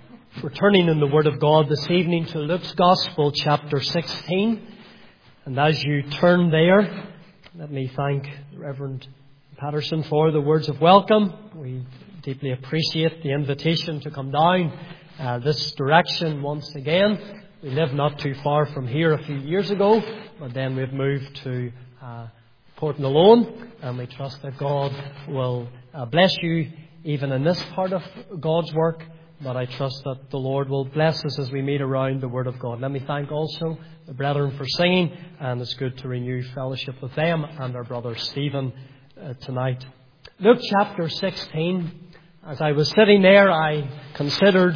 for turning in the Word of God this evening to Luke's Gospel, chapter 16. And as you turn there, let me thank Reverend Patterson for the words of welcome. We deeply appreciate the invitation to come down this direction once again. We lived not too far from here a few years ago, but then we've moved to Portmalone, and we trust that God will bless you even in this part of God's work. But I trust that the Lord will bless us as we meet around the Word of God. Let me thank also the brethren for singing, and it's good to renew fellowship with them and our brother Stephen tonight. Luke chapter 16. As I was sitting there, I considered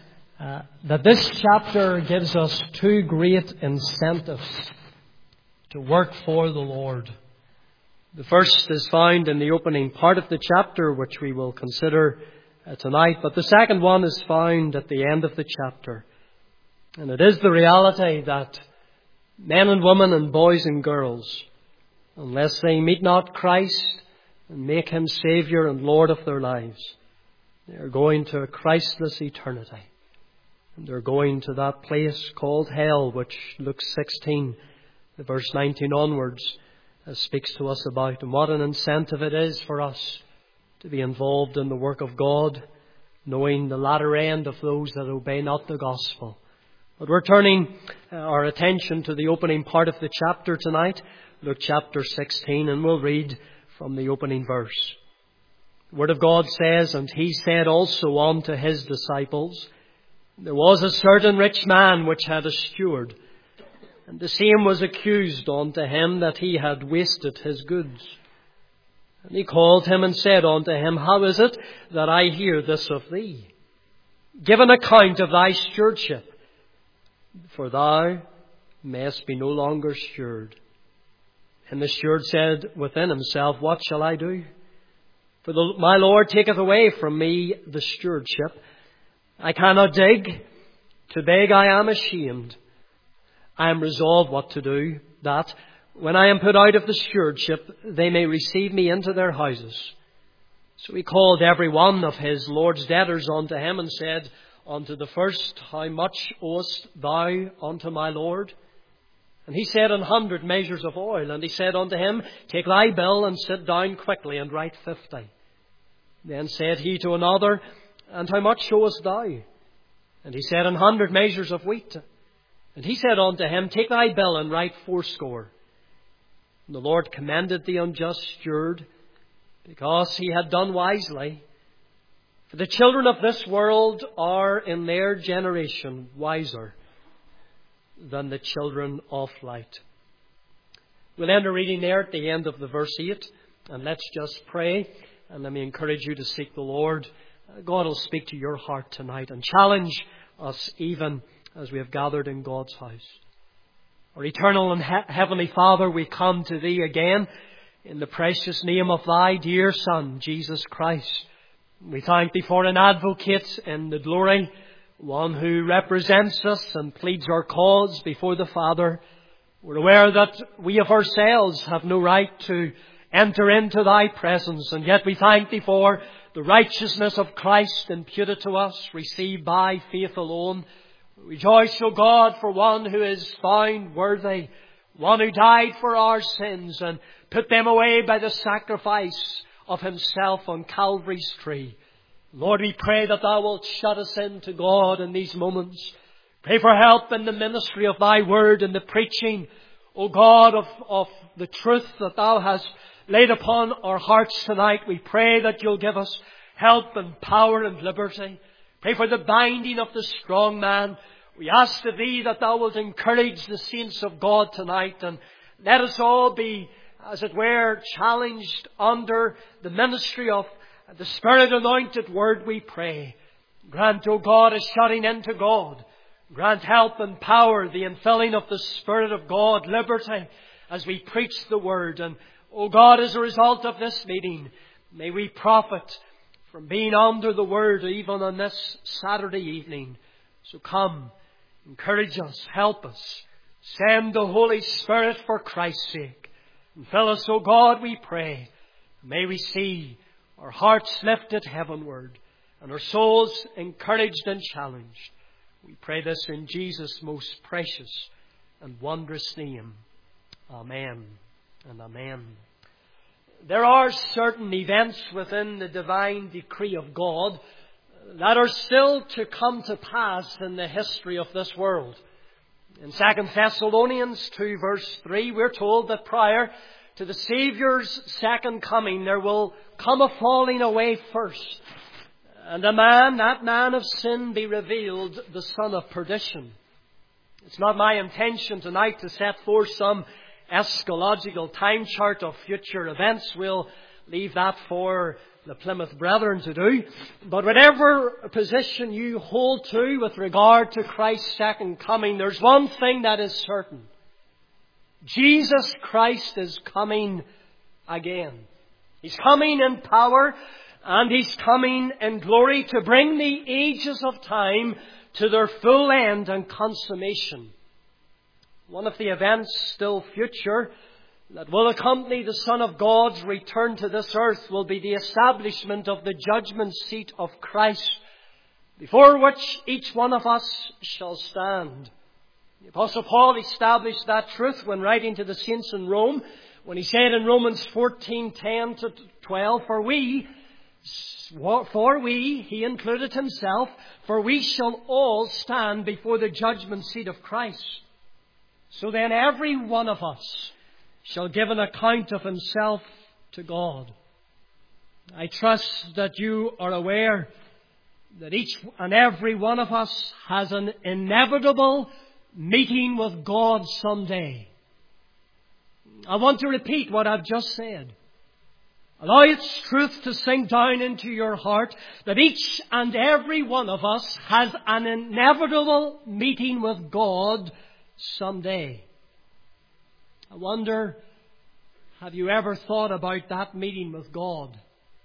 that this chapter gives us two great incentives to work for the Lord. The first is found in the opening part of the chapter, which we will consider tonight, but the second one is found at the end of the chapter. And it is the reality that men and women and boys and girls, unless they meet not Christ and make Him Saviour and Lord of their lives, they are going to a Christless eternity. And they're going to that place called hell, which Luke 16, verse 19 onwards, speaks to us about. And what an incentive it is for us to be involved in the work of God, knowing the latter end of those that obey not the gospel. But we're turning our attention to the opening part of the chapter tonight, Luke chapter 16, and we'll read from the opening verse. The Word of God says, "And He said also unto His disciples, There was a certain rich man which had a steward, and the same was accused unto him that he had wasted his goods. And he called him and said unto him, How is it that I hear this of thee? Give an account of thy stewardship, for thou mayest be no longer steward. And the steward said within himself, What shall I do? For my Lord taketh away from me the stewardship. I cannot dig. To beg I am ashamed. I am resolved what to do, that when I am put out of the stewardship, they may receive me into their houses. So he called every one of his Lord's debtors unto him, and said unto the first, How much owest thou unto my Lord? And he said, 100 measures of oil. And he said unto him, Take thy bill, and sit down quickly, and write 50. Then said he to another, And how much owest thou? And he said, 100 measures of wheat. And he said unto him, Take thy bill, and write 80. And the Lord commended the unjust steward, because he had done wisely. For the children of this world are in their generation wiser than the children of light." We'll end our reading there at the end of the verse 8. And let's just pray. And let me encourage you to seek the Lord. God will speak to your heart tonight and challenge us even as we have gathered in God's house. Our eternal and heavenly Father, we come to Thee again in the precious name of Thy dear Son, Jesus Christ. We thank Thee for an advocate in the glory, one who represents us and pleads our cause before the Father. We're aware that we of ourselves have no right to enter into Thy presence, and yet we thank Thee for the righteousness of Christ imputed to us, received by faith alone. Rejoice, O God, for one who is found worthy, one who died for our sins and put them away by the sacrifice of Himself on Calvary's tree. Lord, we pray that Thou wilt shut us in to God in these moments. Pray for help in the ministry of Thy Word and the preaching, O God, of the truth that Thou hast laid upon our hearts tonight. We pray that You'll give us help and power and liberty. Pray for the binding of the strong man. We ask of Thee that Thou wilt encourage the saints of God tonight, and let us all be, as it were, challenged under the ministry of the Spirit-anointed Word, we pray. Grant, O God, a shutting into God. Grant help and power, the infilling of the Spirit of God, liberty as we preach the Word. And, O God, as a result of this meeting, may we profit from being under the Word even on this Saturday evening. So come, encourage us, help us. Send the Holy Spirit for Christ's sake. And fill us, O God, we pray. May we see our hearts lifted heavenward and our souls encouraged and challenged. We pray this in Jesus' most precious and wondrous name. Amen and amen. There are certain events within the divine decree of God that are still to come to pass in the history of this world. In 2 Thessalonians 2 verse 3, we're told that prior to the Saviour's second coming, there will come a falling away first, and that man of sin be revealed, the son of perdition. It's not my intention tonight to set forth some eschatological time chart of future events. We'll leave that for the Plymouth Brethren to do. But whatever position you hold to with regard to Christ's second coming, there's one thing that is certain. Jesus Christ is coming again. He's coming in power and He's coming in glory to bring the ages of time to their full end and consummation. One of the events still future that will accompany the Son of God's return to this earth will be the establishment of the judgment seat of Christ, before which each one of us shall stand. The Apostle Paul established that truth when writing to the saints in Rome, when he said in Romans 14:10-12, For we, he included himself, for we shall all stand before the judgment seat of Christ. So then every one of us shall give an account of himself to God. I trust that you are aware that each and every one of us has an inevitable meeting with God someday. I want to repeat what I've just said. Allow its truth to sink down into your heart that each and every one of us has an inevitable meeting with God someday. I wonder, have you ever thought about that meeting with God?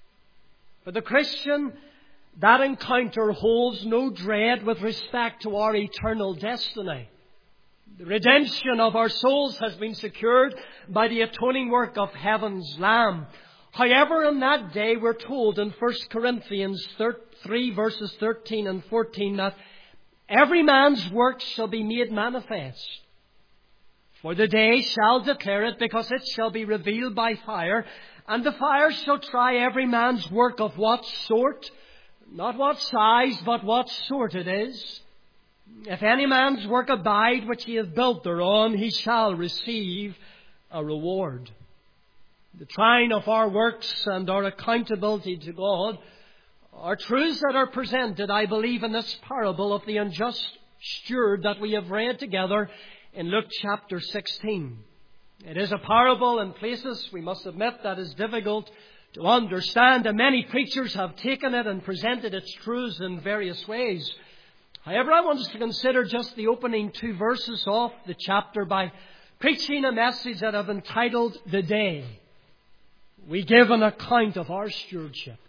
For the Christian, that encounter holds no dread with respect to our eternal destiny. The redemption of our souls has been secured by the atoning work of heaven's Lamb. However, on that day we're told in 1 Corinthians 3 verses 13 and 14 that every man's work shall be made manifest. For the day shall declare it, because it shall be revealed by fire, and the fire shall try every man's work of what sort, not what size, but what sort it is. If any man's work abide which he hath built thereon, he shall receive a reward. The trying of our works and our accountability to God are truths that are presented, I believe, in this parable of the unjust steward that we have read together in Luke chapter 16. It is a parable in places, we must admit, that is difficult to understand, and many preachers have taken it and presented its truths in various ways. However, I want us to consider just the opening 2 verses of the chapter by preaching a message that I've entitled, The Day We Give an Account of Our Stewardship.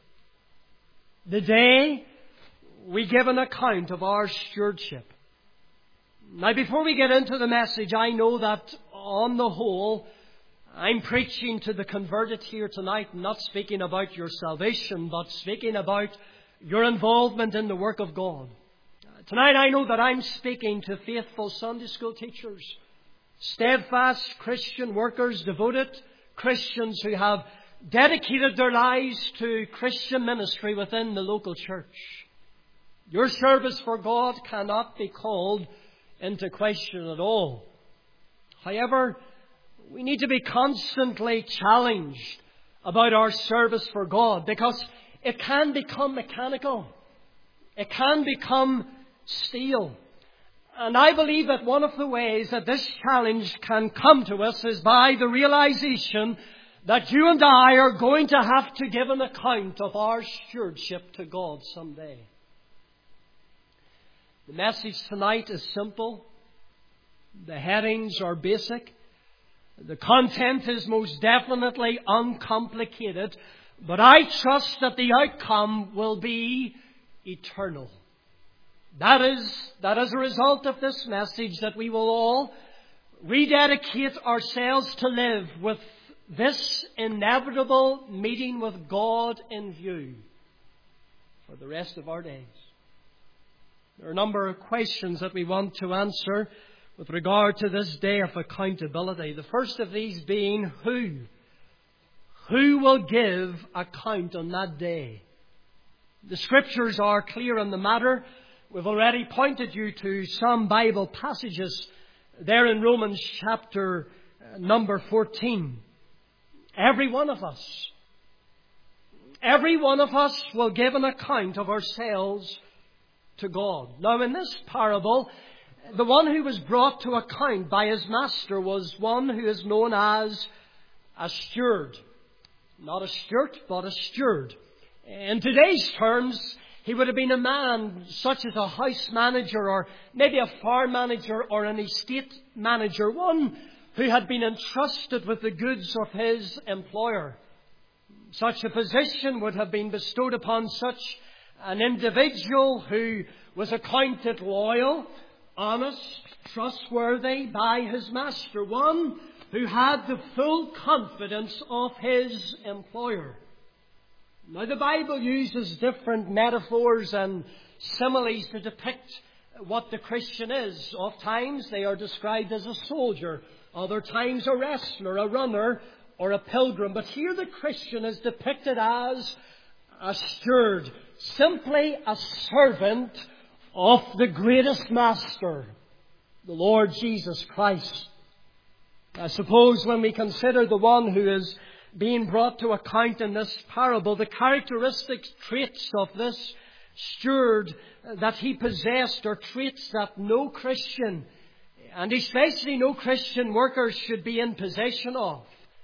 The day we give an account of our stewardship. Now, before we get into the message, I know that on the whole, I'm preaching to the converted here tonight, not speaking about your salvation, but speaking about your involvement in the work of God. Tonight I know that I'm speaking to faithful Sunday school teachers, steadfast Christian workers, devoted Christians who have dedicated their lives to Christian ministry within the local church. Your service for God cannot be called into question at all. However, we need to be constantly challenged about our service for God, because it can become mechanical. It can become stale. And I believe that one of the ways that this challenge can come to us is by the realization that you and I are going to have to give an account of our stewardship to God someday. The message tonight is simple. The headings are basic. The content is most definitely uncomplicated. But I trust that the outcome will be eternal. That is as a result of this message that we will all rededicate ourselves to live with this inevitable meeting with God in view. for the rest of our days. There are a number of questions that we want to answer with regard to this day of accountability. The first of these being who? Who will give account on that day? The Scriptures are clear on the matter. We've already pointed you to some Bible passages there in Romans chapter number 14. Every one of us will give an account of ourselves to God. Now, in this parable, the one who was brought to account by his master was one who is known as a steward. Not a steward, but a steward. In today's terms, he would have been a man such as a house manager or maybe a farm manager or an estate manager, one who had been entrusted with the goods of his employer. Such a position would have been bestowed upon such an individual who was accounted loyal, honest, trustworthy by his master, one who had the full confidence of his employer. Now, the Bible uses different metaphors and similes to depict what the Christian is. Oft times they are described as a soldier, other times a wrestler, a runner, or a pilgrim. But here the Christian is depicted as a steward, simply a servant of the greatest master, the Lord Jesus Christ. I suppose when we consider the one who is being brought to account in this parable, the characteristic traits of this steward that he possessed are traits that no Christian, and especially no Christian workers, should be in possession of.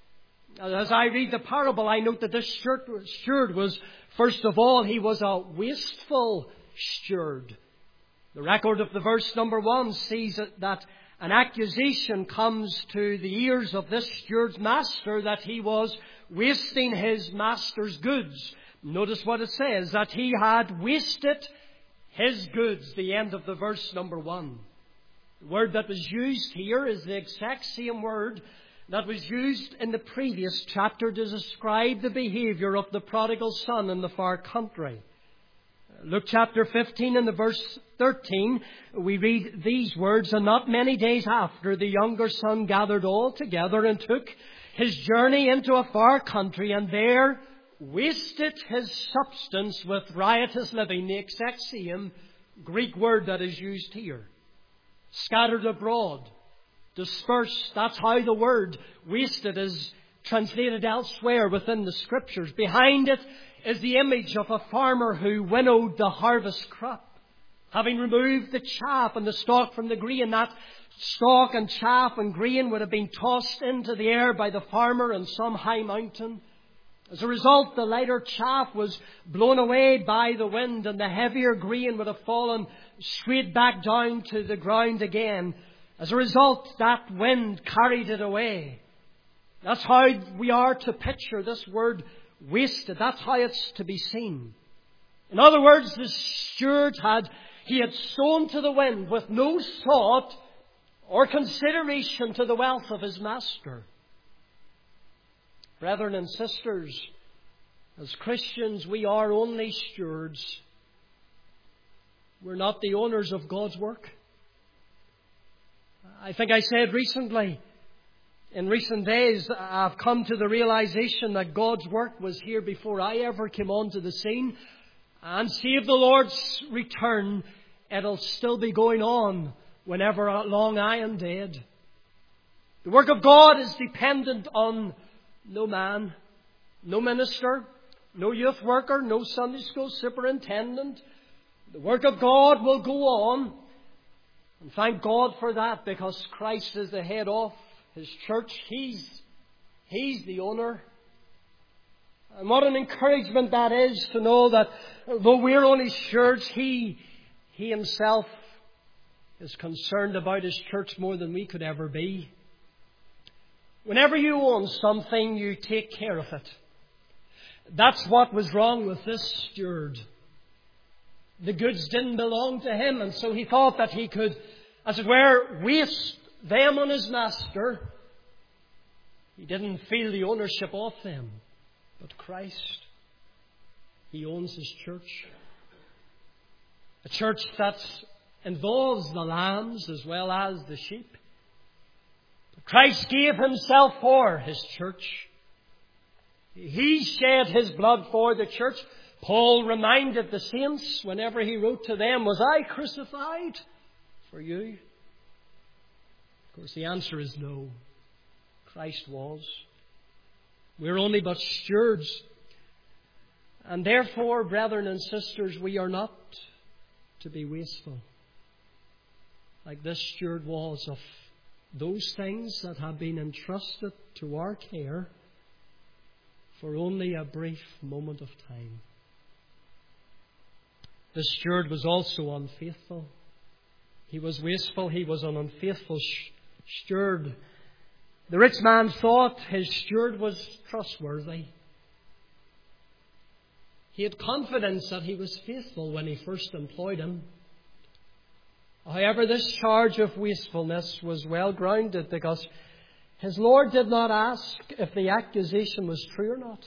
As I read the parable, I note that this steward was, first of all, he was a wasteful steward. The record of the verse number 1 sees that an accusation comes to the ears of this steward's master that he was wasting his master's goods. Notice what it says, that he had wasted his goods, the end of the verse number 1. The word that was used here is the exact same word that was used in the previous chapter to describe the behavior of the prodigal son in the far country. Luke chapter 15 and the verse 13, we read these words, "And not many days after, the younger son gathered all together and took his journey into a far country, and there wasted his substance with riotous living." The exact same Greek word that is used here. Scattered abroad, dispersed. That's how the word wasted is translated elsewhere within the Scriptures. Behind it is the image of a farmer who winnowed the harvest crop. Having removed the chaff and the stalk from the grain, that stalk and chaff and grain would have been tossed into the air by the farmer on some high mountain. As a result, the lighter chaff was blown away by the wind, and the heavier grain would have fallen straight back down to the ground again. As a result, that wind carried it away. That's how we are to picture this word wasted. That's how it's to be seen. In other words, the steward had sown to the wind with no thought or consideration to the wealth of his master. Brethren and sisters, as Christians, we are only stewards. We're not the owners of God's work. I think I said recently, in recent days, I've come to the realization that God's work was here before I ever came onto the scene. And save the Lord's return, it'll still be going on whenever long I am dead. The work of God is dependent on no man, no minister, no youth worker, no Sunday school superintendent. The work of God will go on. And thank God for that, because Christ is the head of His church. He's the owner. And what an encouragement that is to know that though we're only stewards, He Himself is concerned about His church more than we could ever be. Whenever you own something, you take care of it. That's what was wrong with this steward. The goods didn't belong to him, and so he thought that he could, as it were, waste them on his master. He didn't feel the ownership of them. But Christ, He owns His church. A church that involves the lambs as well as the sheep. Christ gave Himself for His church. He shed His blood for the church. Paul reminded the saints whenever he wrote to them, was I crucified for you? Of course, the answer is no. Christ was. We're only but stewards. And therefore, brethren and sisters, we are not to be wasteful, like this steward was, of those things that have been entrusted to our care for only a brief moment of time. This steward was also unfaithful. He was wasteful. He was an unfaithful steward. The rich man thought his steward was trustworthy. He had confidence that he was faithful when he first employed him. However, this charge of wastefulness was well grounded, because his Lord did not ask if the accusation was true or not.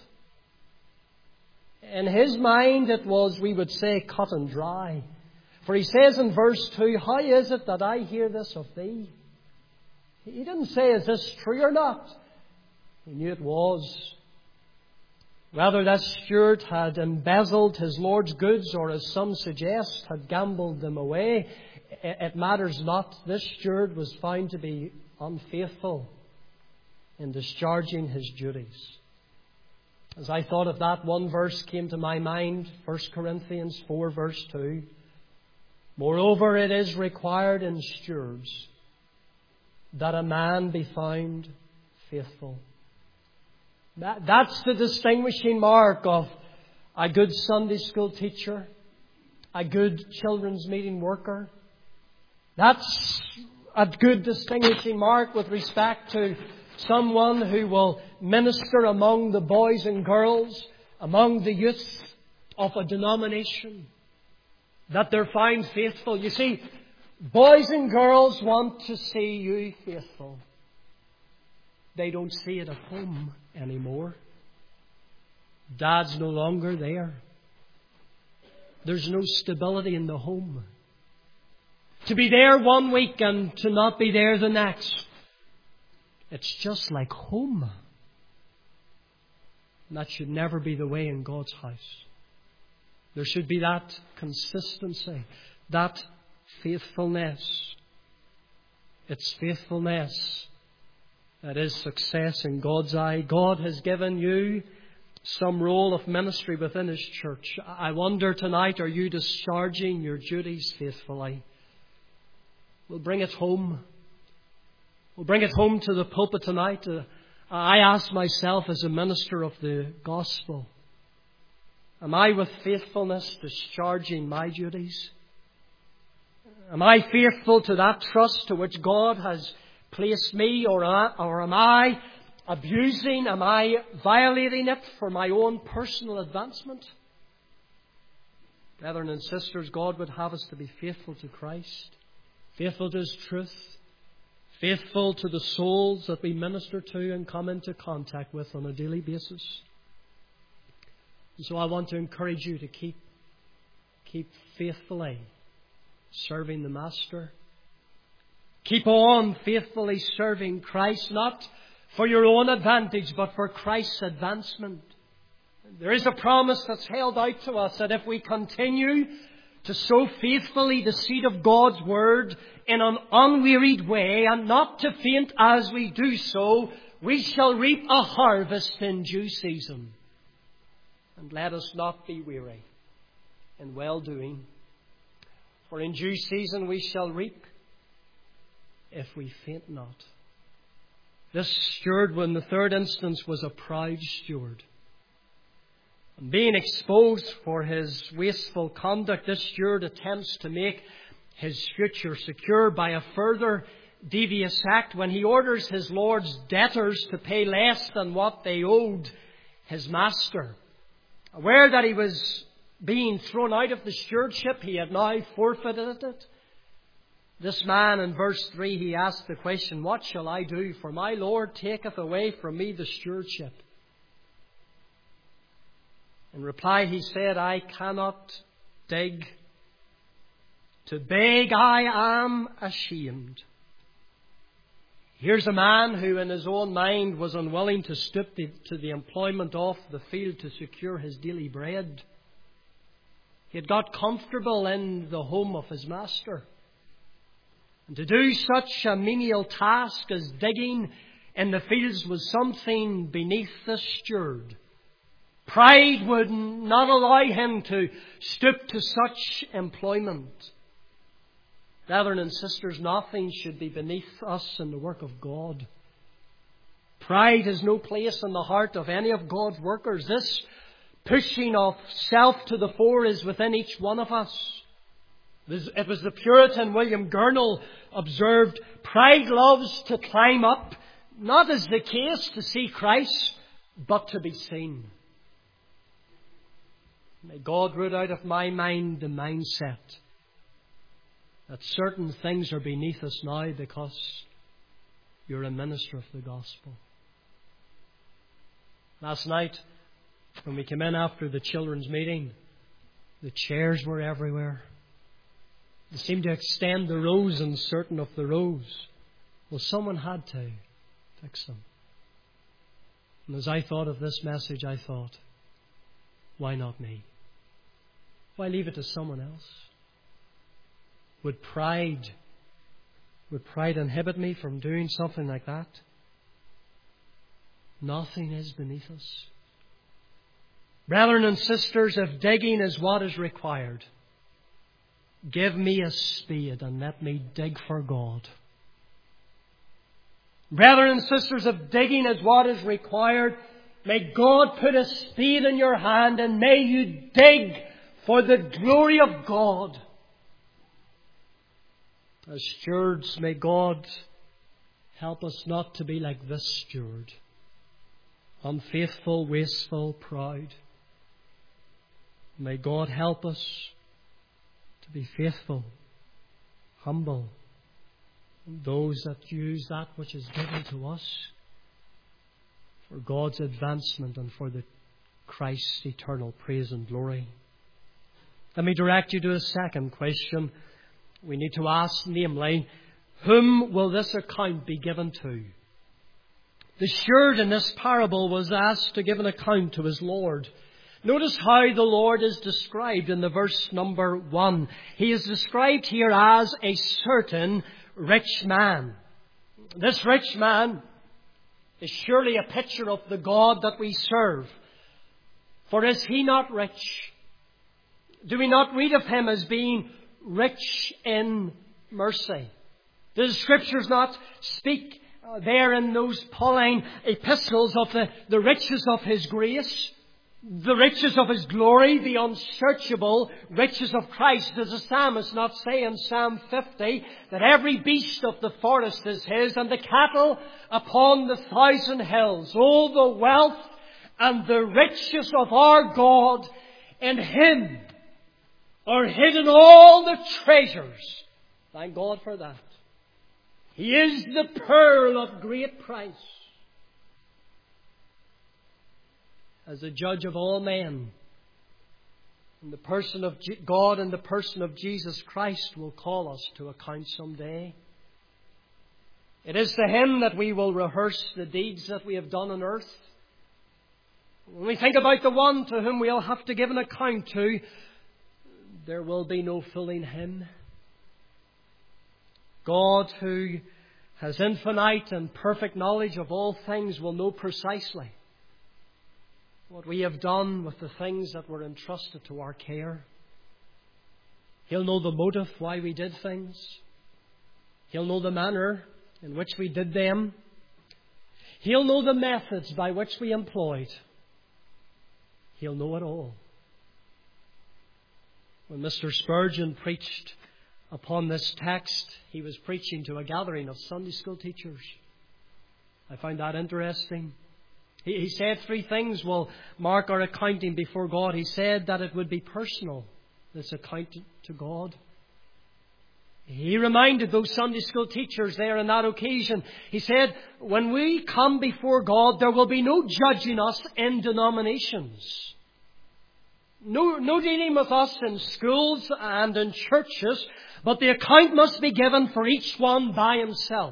In his mind it was, we would say, cut and dry. For he says in verse 2, how is it that I hear this of thee? He didn't say, is this true or not? He knew it was. Whether that steward had embezzled his Lord's goods, or, as some suggest, had gambled them away, it matters not. This steward was found to be unfaithful in discharging his duties. As I thought of that, one verse came to my mind, 1 Corinthians 4 verse 2. Moreover, it is required in stewards that a man be found faithful. That's the distinguishing mark of a good Sunday school teacher, a good children's meeting worker. That's a good distinguishing mark with respect to someone who will minister among the boys and girls, among the youth of a denomination, that they're found faithful. You see, boys and girls want to see you faithful. They don't see it at home anymore. Dad's no longer there. There's no stability in the home. To be there one week and to not be there the next. It's just like home. And that should never be the way in God's house. There should be that consistency, that faithfulness. It's faithfulness that is success in God's eye. God has given you some role of ministry within His church. I wonder tonight, are you discharging your duties faithfully? We'll bring it home. We'll bring it home to the pulpit tonight. I ask myself, as a minister of the gospel, am I with faithfulness discharging my duties? Am I faithful to that trust to which God has placed me, or am I abusing, am I violating it for my own personal advancement? Brethren and sisters, God would have us to be faithful to Christ, faithful to His truth, faithful to the souls that we minister to and come into contact with on a daily basis. And so I want to encourage you to keep faithfully serving the Master. Keep on faithfully serving Christ, not for your own advantage, but for Christ's advancement. There is a promise that's held out to us that if we continue to sow faithfully the seed of God's Word in an unwearied way, and not to faint as we do so, we shall reap a harvest in due season. And let us not be weary in well-doing, for in due season we shall reap if we faint not. This steward, in the third instance, was a proud steward. And being exposed for his wasteful conduct, this steward attempts to make his future secure by a further devious act when he orders his Lord's debtors to pay less than what they owed his master. Aware that he was being thrown out of the stewardship, he had now forfeited it. This man, in verse 3, he asked the question, what shall I do? For my Lord taketh away from me the stewardship. In reply, he said, I cannot dig To beg I am ashamed. Here's a man who in his own mind was unwilling to stoop to the employment of the field to secure his daily bread. He had got comfortable in the home of his master. And to do such a menial task as digging in the fields was something beneath this steward. Pride would not allow him to stoop to such employment. Brethren and sisters, nothing should be beneath us in the work of God. Pride has no place in the heart of any of God's workers. This pushing of self to the fore is within each one of us. It was the Puritan William Gurnall observed, pride loves to climb up, not as the case to see Christ, but to be seen. May God root out of my mind the mindset that certain things are beneath us now because you're a minister of the gospel. Last night, when we came in after the children's meeting, the chairs were everywhere. They seemed to extend the rows in certain of the rows. Well, someone had to fix them. And as I thought of this message, I thought, why not me? Why leave it to someone else? Would pride inhibit me from doing something like that? Nothing is beneath us. Brethren and sisters, if digging is what is required, give me a spade and let me dig for God. Brethren and sisters, if digging is what is required, may God put a spade in your hand and may you dig for the glory of God. As stewards, may God help us not to be like this steward. Unfaithful, wasteful, proud. May God help us to be faithful, humble, and those that use that which is given to us for God's advancement and for the Christ's eternal praise and glory. Let me direct you to a second question we need to ask, namely, whom will this account be given to? The steward in this parable was asked to give an account to his Lord. Notice how the Lord is described in the verse number 1. He is described here as a certain rich man. This rich man is surely a picture of the God that we serve. For is he not rich? Do we not read of him as being rich in mercy? Does the Scriptures not speak there in those Pauline epistles of the riches of His grace, the riches of His glory, the unsearchable riches of Christ? Does the psalmist not say in Psalm 50 that every beast of the forest is His and the cattle upon the 1,000 hills? All the wealth and the riches of our God, in Him are hidden all the treasures. Thank God for that. He is the pearl of great price. As the judge of all men, in the person of God and the person of Jesus Christ will call us to account someday. It is to Him that we will rehearse the deeds that we have done on earth. When we think about the one to whom we'll have to give an account to, there will be no fooling Him. God, who has infinite and perfect knowledge of all things, will know precisely what we have done with the things that were entrusted to our care. He'll know the motive why we did things. He'll know the manner in which we did them. He'll know the methods by which we employed. He'll know it all. When Mr. Spurgeon preached upon this text, he was preaching to a gathering of Sunday school teachers. I found that interesting. He said 3 things will mark our accounting before God. He said that it would be personal, this account to God. He reminded those Sunday school teachers there on that occasion. He said, when we come before God, there will be no judging us in denominations. No dealing with us in schools and in churches, But the account must be given for each one by himself.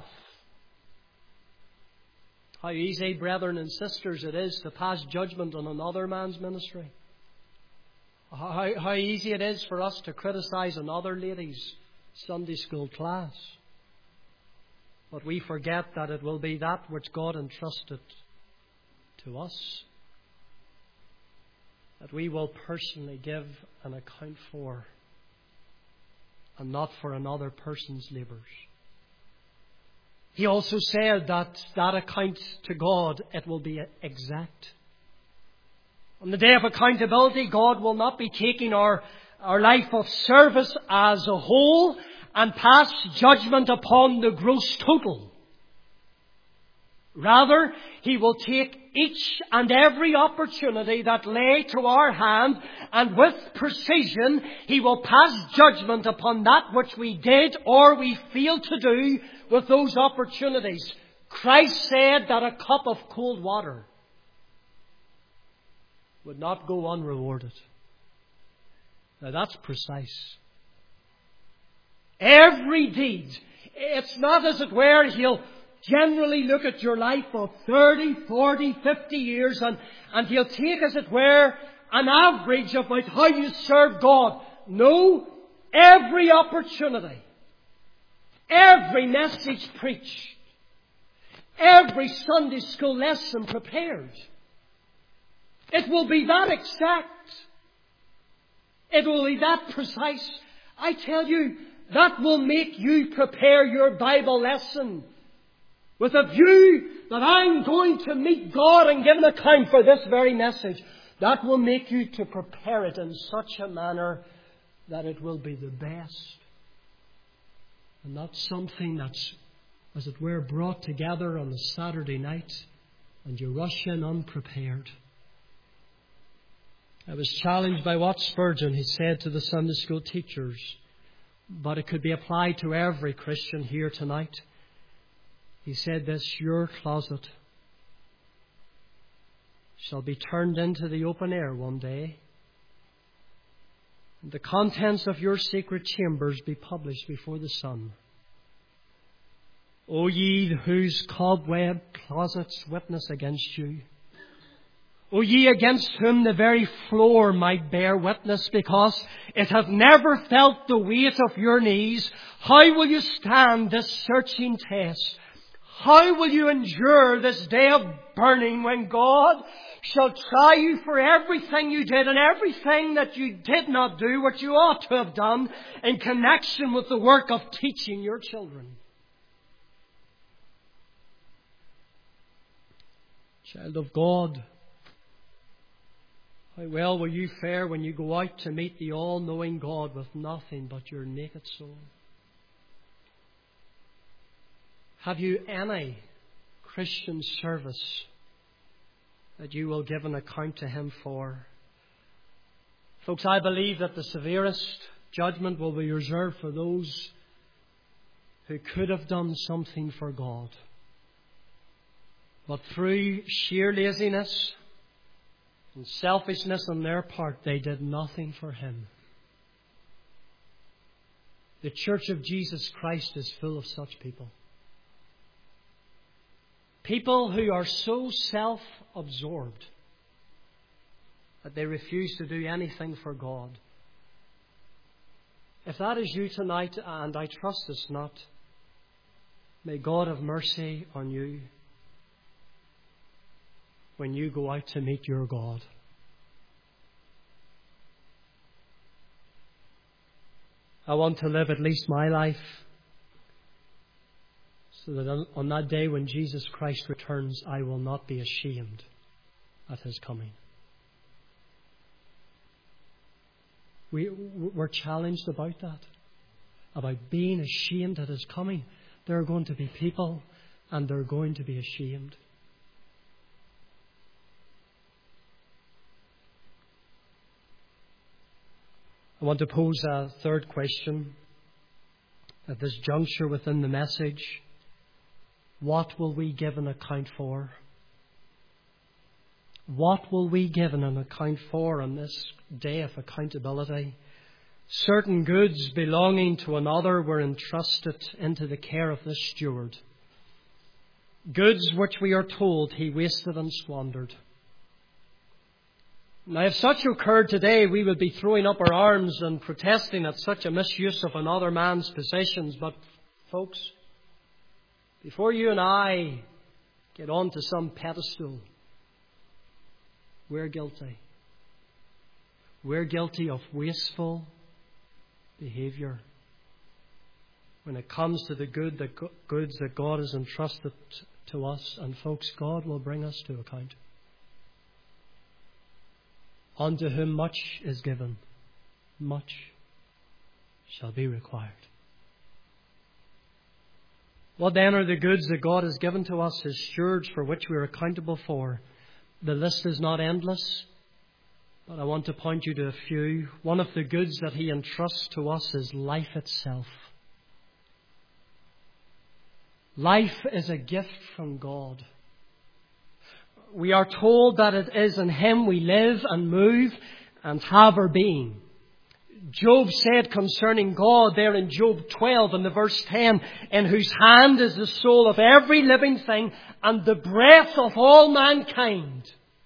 How easy, brethren and sisters, it is to pass judgment on another man's ministry. How easy it is for us to criticize another lady's Sunday school class. But we forget that it will be that which God entrusted to us that we will personally give an account for, and not for another person's labours. He also said that account to God, it will be exact. On the day of accountability, God will not be taking our life of service as a whole and pass judgment upon the gross total. Rather, He will take each and every opportunity that lay to our hand, and with precision He will pass judgment upon that which we did or we failed to do with those opportunities. Christ said that a cup of cold water would not go unrewarded. Now that's precise. Every deed. It's not, as it were, He'll generally look at your life of 30, 40, 50 years and He'll take, as it were, an average about how you serve God. No, every opportunity, every message preached, every Sunday school lesson prepared, it will be that exact. It will be that precise. I tell you, that will make you prepare your Bible lesson with a view that I'm going to meet God and give an account for this very message. That will make you to prepare it in such a manner that it will be the best. And not something that's, as it were, brought together on a Saturday night and you rush in unprepared. I was challenged by what Spurgeon he said to the Sunday school teachers, but it could be applied to every Christian here tonight. He said this: your closet shall be turned into the open air one day, and the contents of your secret chambers be published before the sun. O ye whose cobweb closets witness against you, O ye against whom the very floor might bear witness, because it hath never felt the weight of your knees, how will you stand this searching test? How will you endure this day of burning when God shall try you for everything you did and everything that you did not do, what you ought to have done in connection with the work of teaching your children? Child of God, how well will you fare when you go out to meet the all-knowing God with nothing but your naked soul? Have you any Christian service that you will give an account to Him for? Folks, I believe that the severest judgment will be reserved for those who could have done something for God, but through sheer laziness and selfishness on their part, they did nothing for Him. The Church of Jesus Christ is full of such people. People who are so self-absorbed that they refuse to do anything for God. If that is you tonight, and I trust it's not, may God have mercy on you when you go out to meet your God. I want to live at least my life so that on that day when Jesus Christ returns, I will not be ashamed at His coming. We're challenged about that, about being ashamed at His coming. There are going to be people, and they're going to be ashamed. I want to pose a third question at this juncture within the message. What will we give an account for? What will we give an account for on this day of accountability? certain goods belonging to another were entrusted into the care of this steward. Goods which we are told he wasted and squandered. Now, if such occurred today, we would be throwing up our arms and protesting at such a misuse of another man's possessions. But, folks, before you and I get onto some pedestal, we're guilty. We're guilty of wasteful behavior when it comes to the goods that God has entrusted to us. And, folks, God will bring us to account. Unto whom much is given, much shall be required. What then are the goods that God has given to us as stewards for which we are accountable for? The list is not endless, but I want to point you to a few. One of the goods that He entrusts to us is life itself. Life is a gift from God. We are told that it is in Him we live and move and have our being. Job said concerning God there in Job 12 and the verse 10, in whose hand is the soul of every living thing and the breath of all mankind.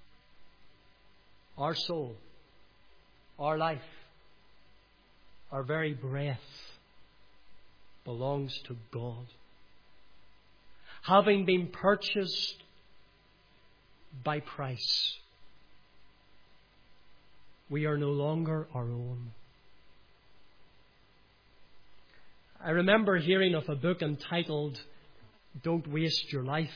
Our soul, our life, our very breath belongs to God. Having been purchased by price, we are no longer our own. I remember hearing of a book entitled Don't Waste Your Life.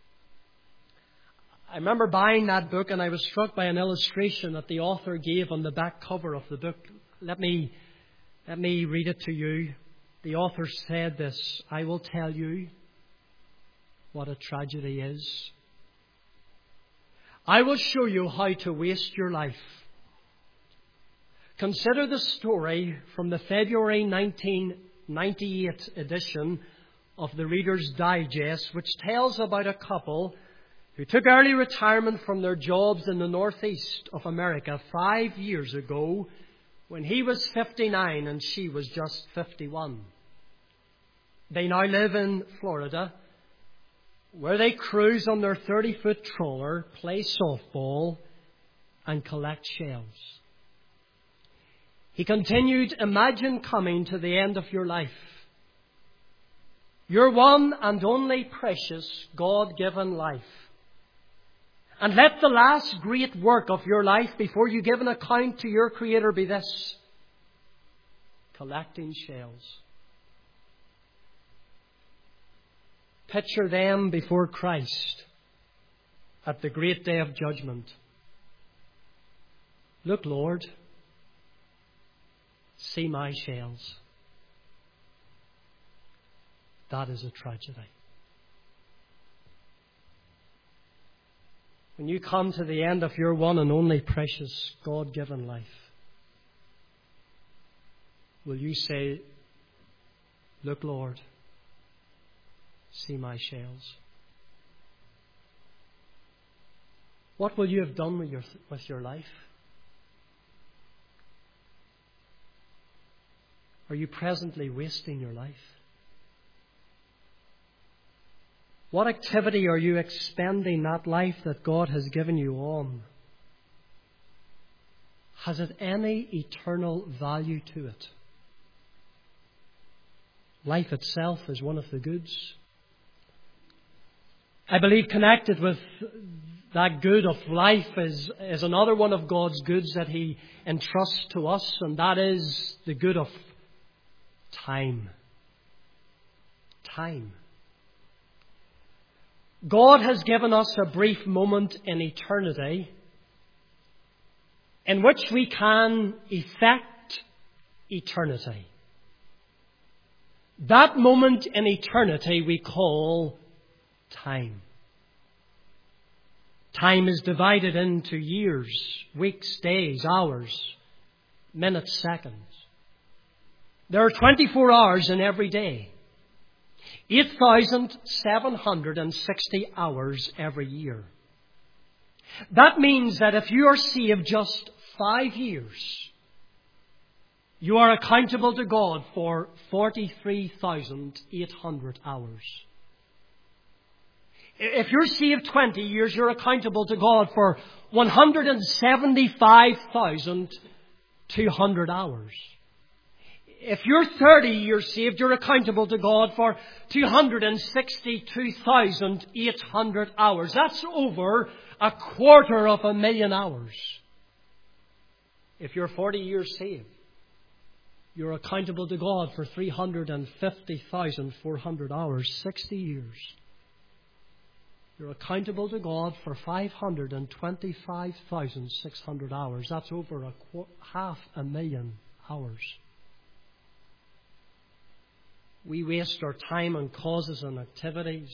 I remember buying that book and I was struck by an illustration that the author gave on the back cover of the book. Let me read it to you. The author said this: I will tell you what a tragedy is. I will show you how to waste your life. Consider the story from the February 1998 edition of the Reader's Digest, which tells about a couple who took early retirement from their jobs in the northeast of America 5 years ago when he was 59 and she was just 51. They now live in Florida, where they cruise on their 30-foot trawler, play softball, and collect shells. He continued, imagine coming to the end of your life. Your one and only precious God-given life. And let the last great work of your life before you give an account to your Creator be this: collecting shells. Picture them before Christ at the great day of judgment. Look, Lord, see my shells. That is a tragedy. When you come to the end of your one and only precious God-given life, will you say, look, Lord, see my shells? What will you have done with your life? Are you presently wasting your life? What activity are you expending that life that God has given you on? Has it any eternal value to it? Life itself is one of the goods. I believe connected with that good of life is another one of God's goods that He entrusts to us, and that is the good of time. Time. God has given us a brief moment in eternity in which we can effect eternity. That moment in eternity we call time. Time is divided into years, weeks, days, hours, minutes, seconds. There are 24 hours in every day. 8,760 hours every year. That means that if you are saved just 5 years, You are accountable to God for 43,800 hours. If you're saved 20 years, you're accountable to God for 175,200 hours. If you're 30 years saved, you're accountable to God for 262,800 hours. That's over 250,000 hours. If you're 40 years saved, you're accountable to God for 350,400 hours, 60 years. You're accountable to God for 525,600 hours. That's over 500,000 hours. We waste our time on causes and activities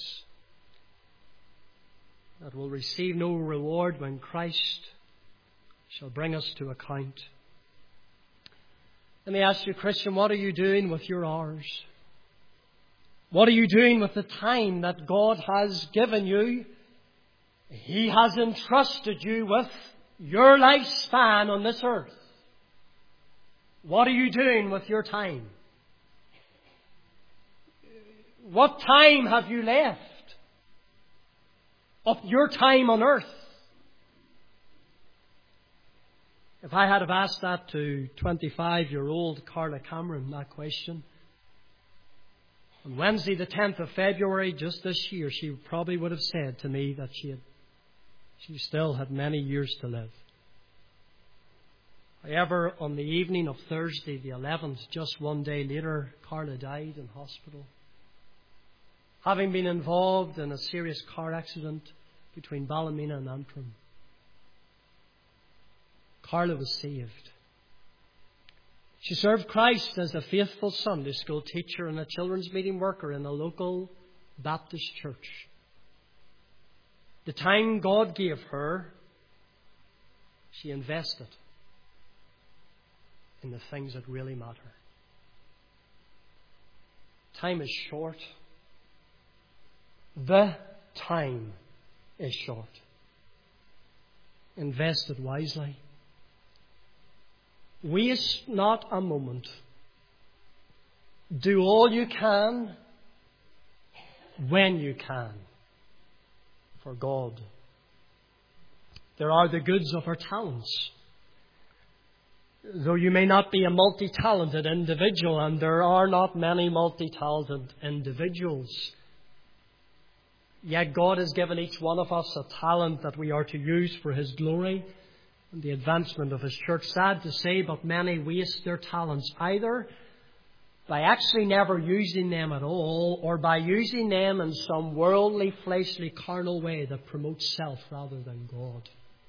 that will receive no reward when Christ shall bring us to account. Let me ask you, Christian, what are you doing with your hours? What are you doing with the time that God has given you? He has entrusted you with your lifespan on this earth. What are you doing with your time? What time have you left of your time on earth? If I had have asked that to 25-year-old Carla Cameron, that question, on Wednesday the 10th of February, just this year, she probably would have said to me that she still had many years to live. However, on the evening of Thursday the 11th, just one day later, Carla died in hospital, having been involved in a serious car accident between Ballymena and Antrim. Carla was saved. She served Christ as a faithful Sunday school teacher and a children's meeting worker in a local Baptist church. The time God gave her, she invested in the things that really matter. Time is short. The time is short. Invest it wisely. Waste not a moment. Do all you can when you can for God. There are the goods of our talents. Though you may not be a multi-talented individual, and there are not many multi-talented individuals, yet God has given each one of us a talent that we are to use for His glory and the advancement of His church. Sad to say, but many waste their talents either by actually never using them at all, or by using them in some worldly, fleshly, carnal way that promotes self rather than God.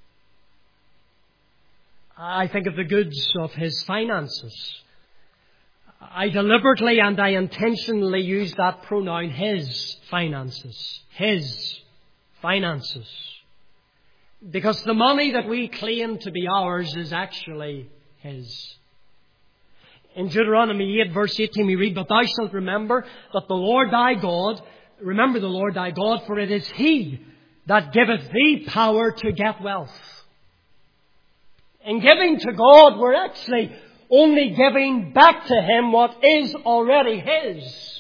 I think of the goods of His finances. I deliberately and I intentionally use that pronoun, His finances. His finances. Because the money that we claim to be ours is actually His. In Deuteronomy 8 verse 18 we read, "But thou shalt remember that the Lord thy God, remember the Lord thy God, for it is He that giveth thee power to get wealth." In giving to God, we're actually only giving back to Him what is already His.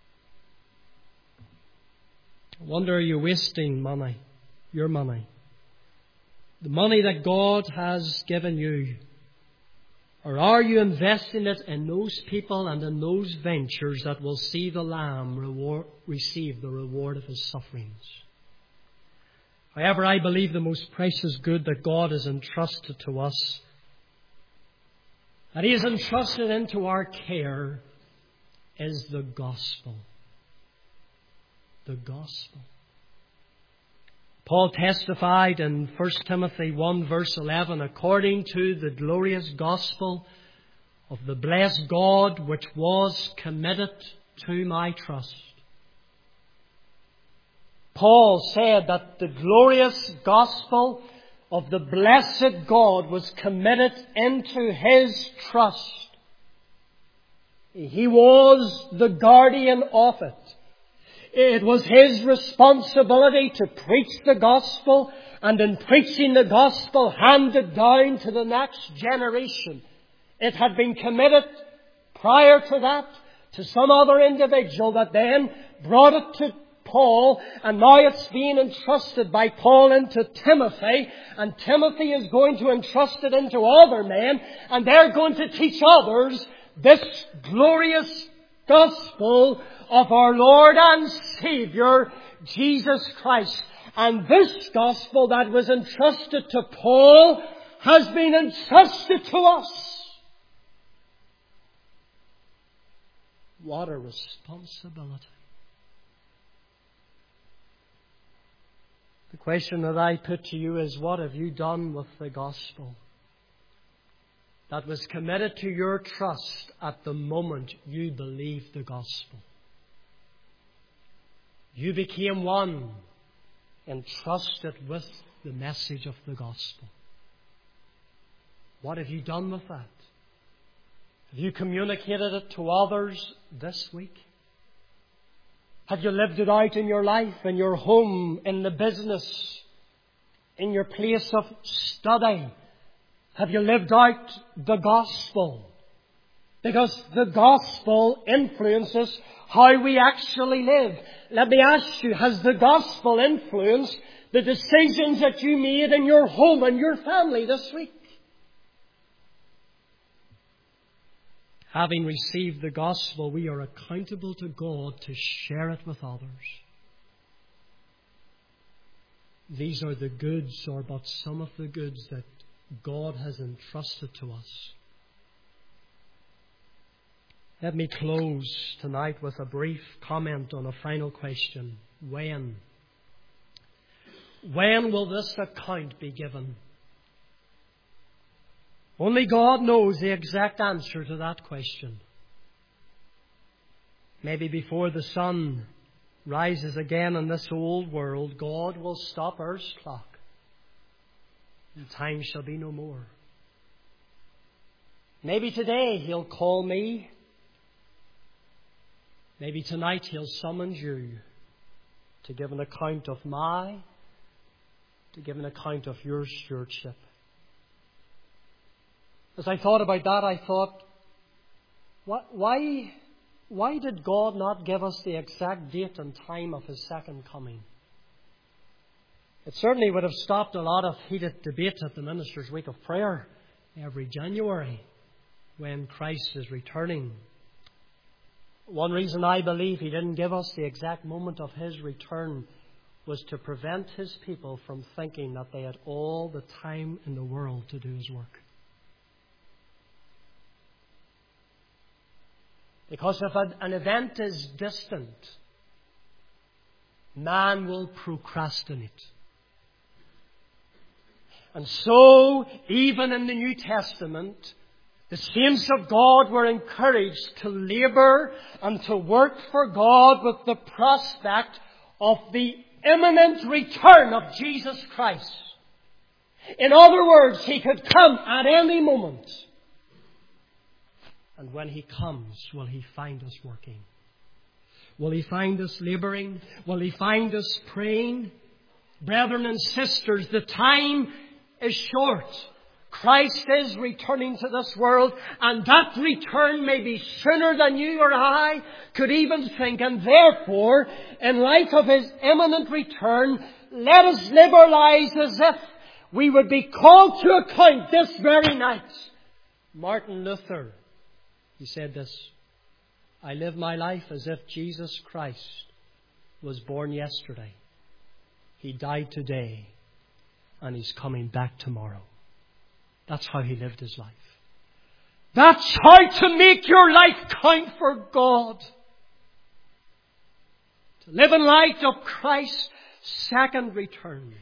I wonder, are you wasting money? Your money. The money that God has given you. Or are you investing it in those people and in those ventures that will see the Lamb receive the reward of His sufferings? However, I believe the most precious good that God has entrusted to us, that He has entrusted into our care, is the gospel. The gospel. Paul testified in 1 Timothy 1 verse 11, "According to the glorious gospel of the blessed God which was committed to my trust." Paul said that the glorious gospel of the blessed God was committed into his trust. He was the guardian of it. It was his responsibility to preach the gospel, and in preaching the gospel, hand it down to the next generation It had been committed prior to that to some other individual that then brought it to Paul, and now it's being entrusted by Paul into Timothy, and Timothy is going to entrust it into other men, and they're going to teach others this glorious gospel of our Lord and Saviour, Jesus Christ. And this gospel that was entrusted to Paul has been entrusted to us. What a responsibility. The question that I put to you is, what have you done with the gospel that was committed to your trust at the moment you believed the gospel? You became one entrusted with the message of the gospel. What have you done with that? Have you communicated it to others this week? Have you lived it out in your life, in your home, in the business, in your place of study? Have you lived out the gospel? Because the gospel influences how we actually live. Let me ask you, has the gospel influenced the decisions that you made in your home and your family this week? Having received the gospel, we are accountable to God to share it with others. These are the goods, or but some of the goods, that God has entrusted to us. Let me close tonight with a brief comment on a final question. When? When will this account be given? Only God knows the exact answer to that question. Maybe before the sun rises again in this old world, God will stop Earth's clock, and time shall be no more. Maybe today He'll call me. Maybe tonight He'll summon you to give an account of to give an account of your stewardship. As I thought about that, I thought, why did God not give us the exact date and time of His second coming? It certainly would have stopped a lot of heated debate at the Ministers' Week of Prayer every January when Christ is returning. One reason I believe He didn't give us the exact moment of His return was to prevent His people from thinking that they had all the time in the world to do His work. Because if an event is distant, man will procrastinate. And so, even in the New Testament, the saints of God were encouraged to labour and to work for God with the prospect of the imminent return of Jesus Christ. In other words, He could come at any moment. And when He comes, will He find us working? Will He find us labouring? Will He find us praying? Brethren and sisters, the time is short. Christ is returning to this world, and that return may be sooner than you or I could even think. And therefore, in light of His imminent return, let us live our lives as if we would be called to account this very night. Martin Luther, he said this: I live my life as if Jesus Christ was born yesterday. He died today, and He's coming back tomorrow. That's how he lived his life. That's how to make your life count for God. To live in light of Christ's second return.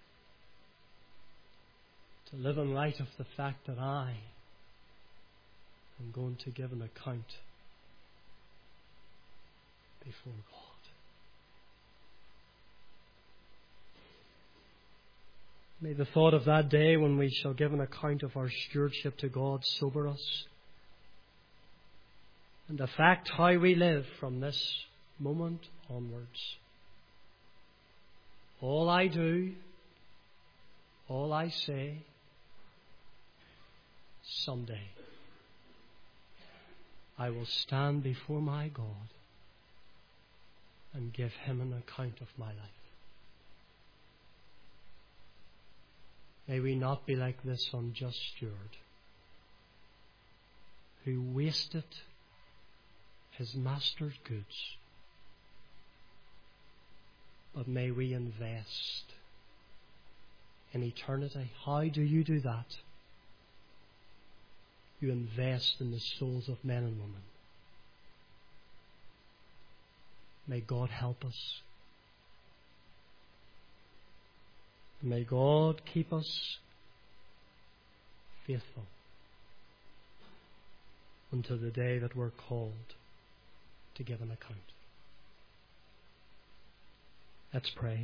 To live in light of the fact that I am going to give an account before God. May the thought of that day when we shall give an account of our stewardship to God sober us. And the fact how we live from this moment onwards. All I do, all I say, someday I will stand before my God and give Him an account of my life. May we not be like this unjust steward who wasted his master's goods, but may we invest in eternity. How do you do that? You invest in the souls of men and women. May God help us. May God keep us faithful until the day that we're called to give an account. Let's pray.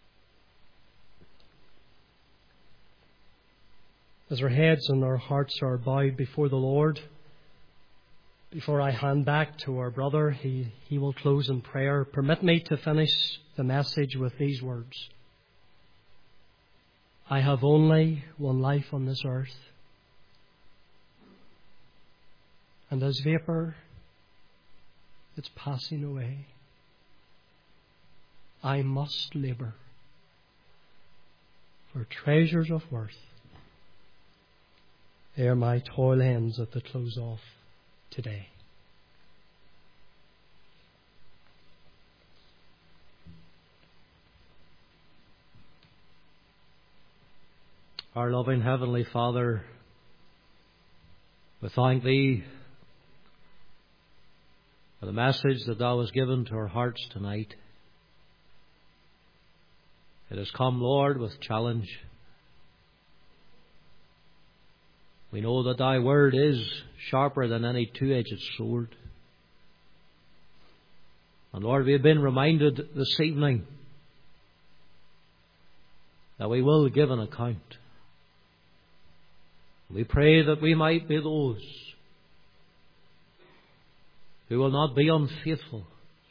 As our heads and our hearts are bowed before the Lord, before I hand back to our brother, he will close in prayer. Permit me to finish the message with these words. I have only one life on this earth, and as vapour, it's passing away. I must labour for treasures of worth ere my toil ends at the close of today. Our loving Heavenly Father, we thank Thee for the message that Thou hast given to our hearts tonight. It has come, Lord, with challenge. We know that Thy word is sharper than any two-edged sword. And Lord, we have been reminded this evening that we will give an account. We pray that we might be those who will not be unfaithful,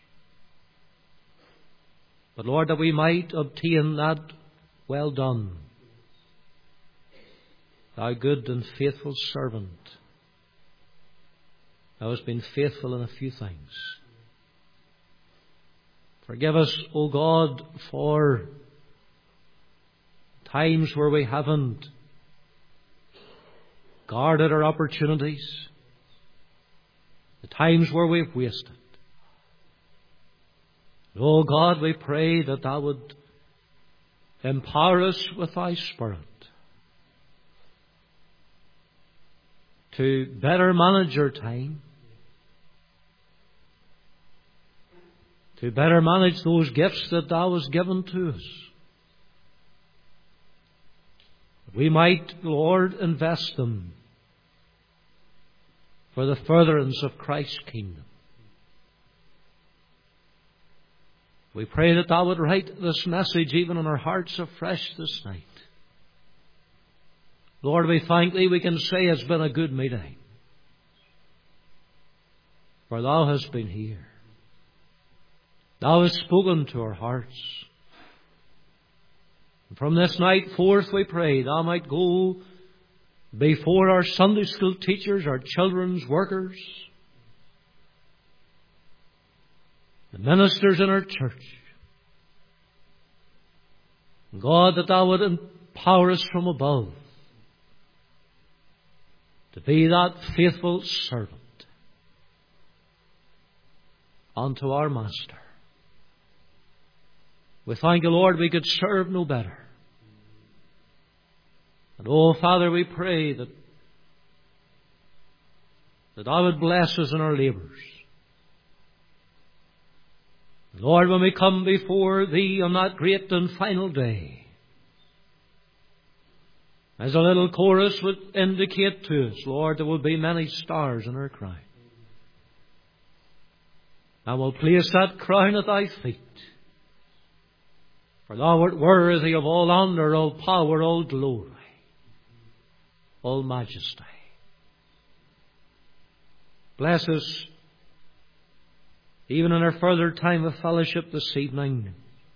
but Lord, that we might obtain that well done, Thou good and faithful servant. Thou hast been faithful in a few things. Forgive us, O God, for times where we haven't guarded our opportunities, the times where we've wasted. Oh God, we pray that Thou would empower us with Thy Spirit to better manage our time, to better manage those gifts that Thou hast given to us. We might, Lord, invest them for the furtherance of Christ's kingdom. We pray that Thou would write this message even in our hearts afresh this night. Lord, we thank Thee, we can say it's been a good meeting, for Thou hast been here. Thou hast spoken to our hearts. And from this night forth, we pray Thou might go before our Sunday school teachers, our children's workers, the ministers in our church. God, that Thou would empower us from above to be that faithful servant unto our Master. We thank You, Lord, we could serve no better. And oh, Father, we pray that Thou would bless us in our labours. Lord, when we come before Thee on that great and final day, as a little chorus would indicate to us, Lord, there will be many stars in our crown. And we'll place that crown at Thy feet. For Thou art worthy of all honour, all power, all glory, all majesty. Bless us even in our further time of fellowship this evening.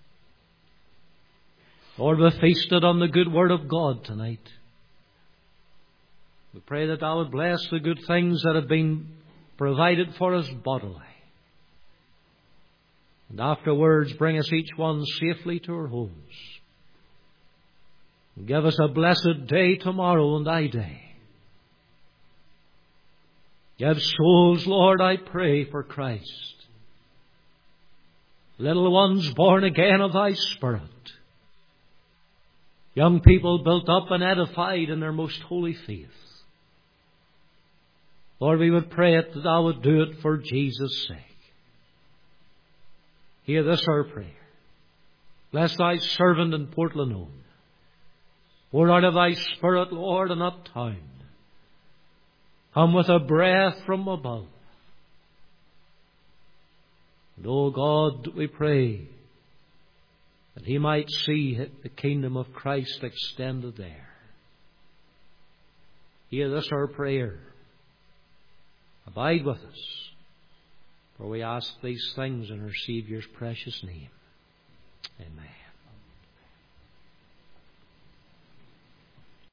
Lord, we feasted on the good word of God tonight. We pray that Thou would bless the good things that have been provided for us bodily. And afterwards bring us each one safely to our homes. And give us a blessed day tomorrow and thy day. Give souls, Lord, I pray, for Christ. Little ones born again of thy Spirit. Young people built up and edified in their most holy faith. Lord, we would pray it that thou would do it for Jesus' sake. Hear this our prayer. Bless thy servant in Portland. Pour out of thy Spirit, Lord, in that town. Come with a breath from above. And, O God, we pray that he might see the kingdom of Christ extended there. Hear this our prayer. Abide with us, for we ask these things in our Saviour's precious name. Amen.